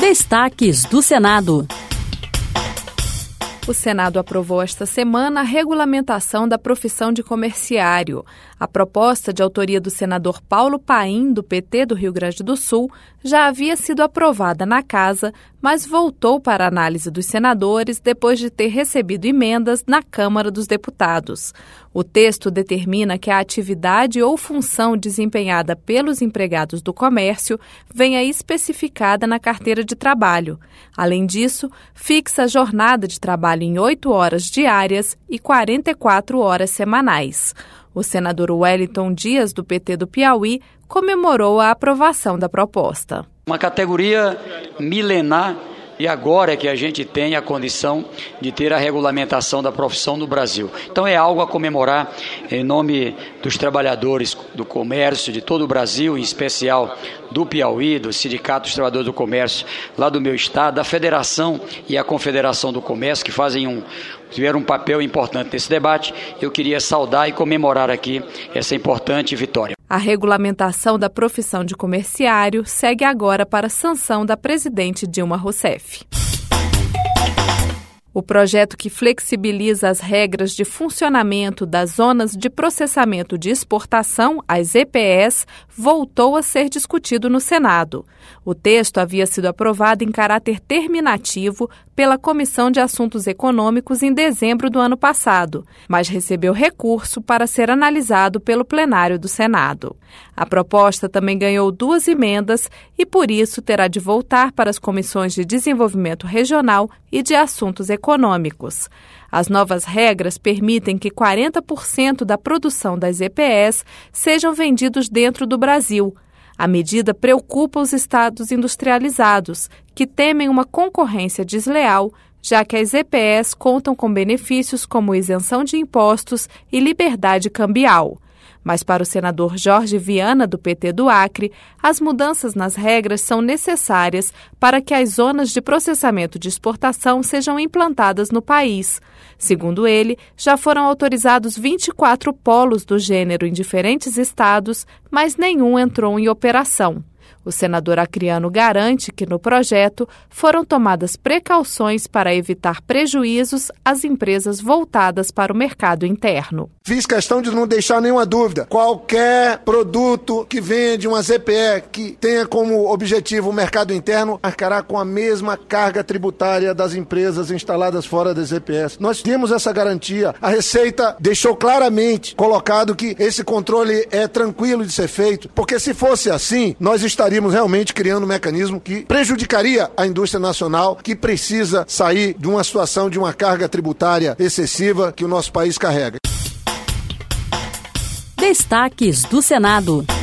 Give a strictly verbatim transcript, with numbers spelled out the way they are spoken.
Destaques do Senado. O Senado aprovou esta semana a regulamentação da profissão de comerciário. A proposta, de autoria do senador Paulo Paim, do P T do Rio Grande do Sul, já havia sido aprovada na Casa, mas voltou para a análise dos senadores depois de ter recebido emendas na Câmara dos Deputados. O texto determina que a atividade ou função desempenhada pelos empregados do comércio venha especificada na carteira de trabalho. Além disso, fixa a jornada de trabalho em oito horas diárias e quarenta e quatro horas semanais. O senador Wellington Dias, do P T do Piauí, comemorou a aprovação da proposta. Uma categoria milenar, e agora é que a gente tem a condição de ter a regulamentação da profissão no Brasil. Então é algo a comemorar em nome dos trabalhadores do comércio de todo o Brasil, em especial do Piauí, do Sindicato dos Trabalhadores do Comércio lá do meu estado, da Federação e a Confederação do Comércio, que fazem um, tiveram um papel importante nesse debate. Eu queria saudar e comemorar aqui essa importante vitória. A regulamentação da profissão de comerciário segue agora para a sanção da presidente Dilma Rousseff. O projeto que flexibiliza as regras de funcionamento das zonas de processamento de exportação, as Z P Es, voltou a ser discutido no Senado. O texto havia sido aprovado em caráter terminativo pela Comissão de Assuntos Econômicos em dezembro do ano passado, mas recebeu recurso para ser analisado pelo plenário do Senado. A proposta também ganhou duas emendas e, por isso, terá de voltar para as comissões de Desenvolvimento Regional e de Assuntos Econômicos. As novas regras permitem que quarenta por cento da produção das Z P Es sejam vendidos dentro do Brasil. A medida preocupa os estados industrializados, que temem uma concorrência desleal, já que as Z P Es contam com benefícios como isenção de impostos e liberdade cambial. Mas para o senador Jorge Viana, do P T do Acre, as mudanças nas regras são necessárias para que as zonas de processamento de exportação sejam implantadas no país. Segundo ele, já foram autorizados vinte e quatro polos do gênero em diferentes estados, mas nenhum entrou em operação. O senador acreano garante que, no projeto, foram tomadas precauções para evitar prejuízos às empresas voltadas para o mercado interno. Fiz questão de não deixar nenhuma dúvida. Qualquer produto que venha de uma Z P E que tenha como objetivo o mercado interno arcará com a mesma carga tributária das empresas instaladas fora das Z P Es. Nós temos essa garantia. A Receita deixou claramente colocado que esse controle é tranquilo de ser feito, porque se fosse assim, nós estaríamos estaríamos realmente criando um mecanismo que prejudicaria a indústria nacional, que precisa sair de uma situação de uma carga tributária excessiva que o nosso país carrega. Destaques do Senado.